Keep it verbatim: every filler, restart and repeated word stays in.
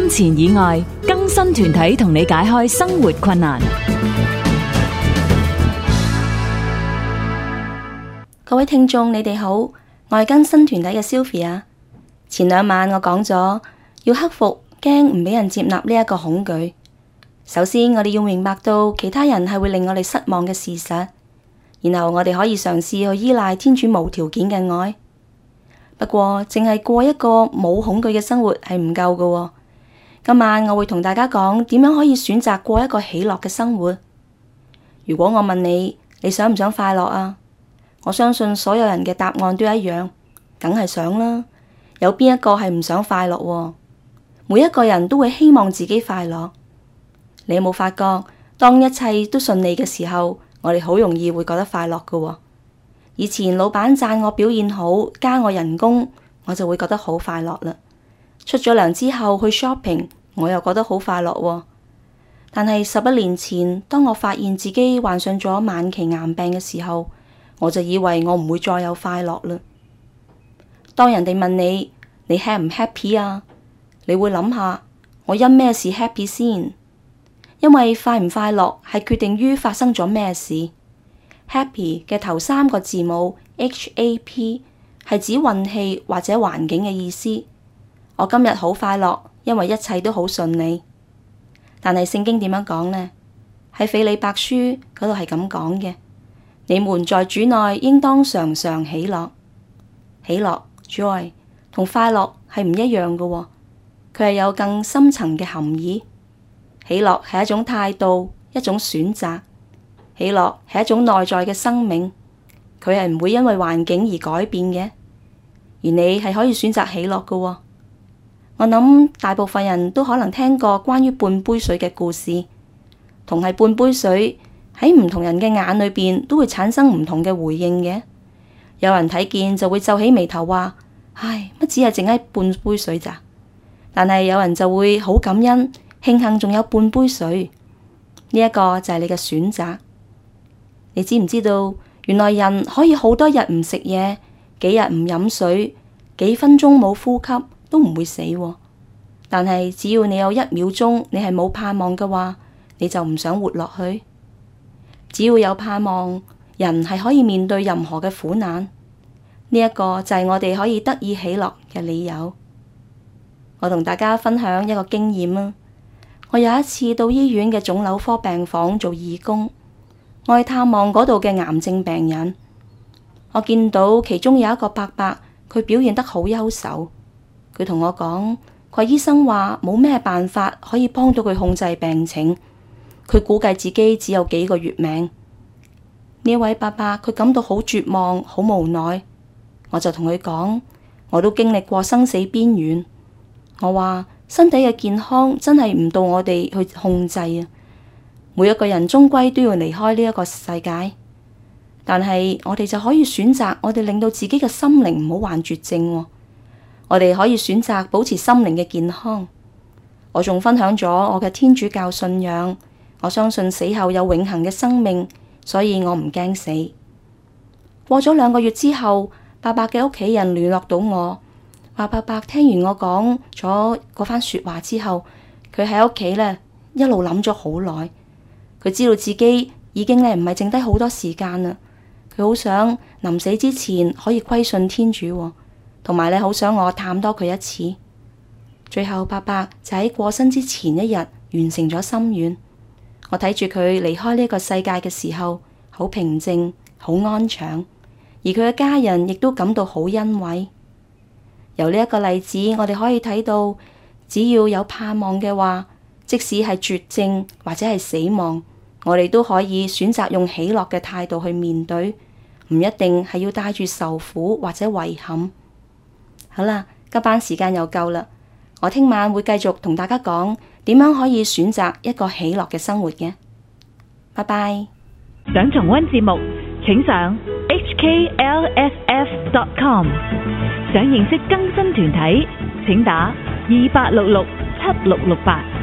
金錢以外，更新團體同你解開生活困難。 各位聽眾，你哋好，我係更新團體嘅 Sylvia。前兩晚我講咗要克服驚唔俾人接納呢一個恐懼。首先，我哋要明白到其他人係會令我哋失望嘅事實，然後我哋可以嘗試去依賴天主無條件嘅愛。不過，淨係過一個冇恐懼嘅生活係唔夠㗎。今晚我會同大家講點樣可以選擇過一個喜樂嘅生活。如果我問你，你想唔想快樂啊？我相信所有人嘅答案都一樣，梗係想啦。有邊一個係唔想快樂喎？每一個人都會希望自己快樂。你有冇發覺，當一切都順利嘅時候，我哋好容易會覺得快樂㗎喎。以前老闆讚我表現好，加我人工，我就會覺得好快樂啦。出咗糧之後去 shopping，我又覺得好快樂喎。但係十一年前，當我發現自己患上咗晚期癌病嘅時候，我就以為我唔會再有快樂啦。當人哋問你，你 happy 唔 happy 啊？你會諗下，我因咩事 happy 先？因為快唔快樂係決定於發生咗咩事。Happy 嘅頭三個字母 H A P 係指運氣或者環境嘅意思。我今日好快樂，因為一切都好順利。但係聖經點樣講呢？喺腓立比書嗰度係咁講嘅：你們在主內應當常常喜樂。喜樂 joy 同快樂係唔一樣嘅喎，佢係有更深層嘅含義。喜樂係一種態度，一種選擇。喜樂係一種內在嘅生命，佢係唔會因為環境而改變嘅。而你係可以選擇喜樂嘅喎。我諗大部分人都可能聽過關於半杯水嘅故事，同係半杯水喺唔同人嘅眼裏邊都會產生唔同嘅回應嘅。有人睇見就會皺起眉頭話：唉，乜只係淨係半杯水咋？但係有人就會好感恩，慶幸仲有半杯水。呢一個就係你嘅選擇。你知唔知道，原來人可以好多日唔食嘢，幾日唔飲水，幾分鐘冇呼吸都唔會死喎。但係只要你有一秒鐘你係冇盼望嘅話，你就唔想活落去。只要有盼望，人係可以面對任何嘅苦難。呢一個就係我哋可以得以喜樂嘅理由。我同大家分享一個經驗啊。我有一次到醫院嘅腫瘤科病房做義工，我去探望嗰度嘅癌症病人。我見到其中有一個伯伯，佢表現得好優秀。佢同我講，佢醫生話冇咩辦法可以幫到佢控制病情，佢估計自己只有幾個月命。呢位伯伯佢感到好絕望，好無奈。我就同佢講，我都經歷過生死邊緣。我話身體嘅健康真係唔到我哋去控制啊！每一個人終歸都要離開呢一個世界，但係我哋就可以選擇，我哋令到自己嘅心靈唔好患絕症喎。我哋可以選擇保持心靈嘅健康。我仲分享咗我嘅天主教信仰，我相信死後有永恆嘅生命，所以我唔驚死。過咗兩個月之後，伯伯嘅屋企人聯絡到我，話伯伯聽完我講咗嗰番說話之後，佢喺屋企咧一路諗咗好耐。佢知道自己已經咧唔係剩低好多時間啦，佢好想臨死之前可以歸順天主，同埋咧好想我探多佢一次。最後伯伯就喺過身之前一日完成咗心願。我睇住佢離開呢個世界嘅時候，好平靜，好安詳，而佢嘅家人亦都感到好欣慰。由呢一個例子，我哋可以睇到，只要有盼望嘅話，即使係絕症或者係死亡，我哋都可以選擇用喜樂嘅態度去面對，唔一定係要帶住愁苦或者遺憾。好啦，今晚時間又夠啦，我聽晚會繼續同大家講點樣可以選擇一個喜樂嘅生活嘅。拜拜。 想重溫節目，請上 h k l s f dot com。想認識更新團體，請打二八六六七六六八。